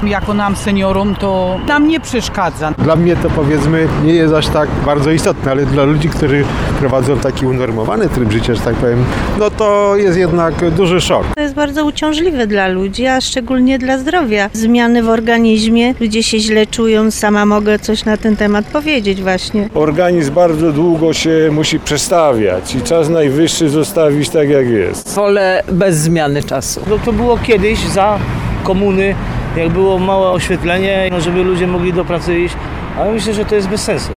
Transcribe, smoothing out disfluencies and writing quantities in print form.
Jako nam seniorom to nam nie przeszkadza. Dla mnie to powiedzmy nie jest aż tak bardzo istotne, ale dla ludzi, którzy prowadzą taki unormowany tryb życia, że tak powiem, no to jest jednak duży szok. To jest bardzo uciążliwe dla ludzi, a szczególnie dla zdrowia. Zmiany w organizmie, ludzie się źle czują, sama mogę coś na ten temat powiedzieć właśnie. Organizm bardzo długo się musi przestawiać i czas najwyższy zostawić tak jak jest. Wolę bez zmiany czasu. To było kiedyś za komuny, jak było małe oświetlenie, żeby ludzie mogli do pracy iść, ale myślę, że to jest bez sensu.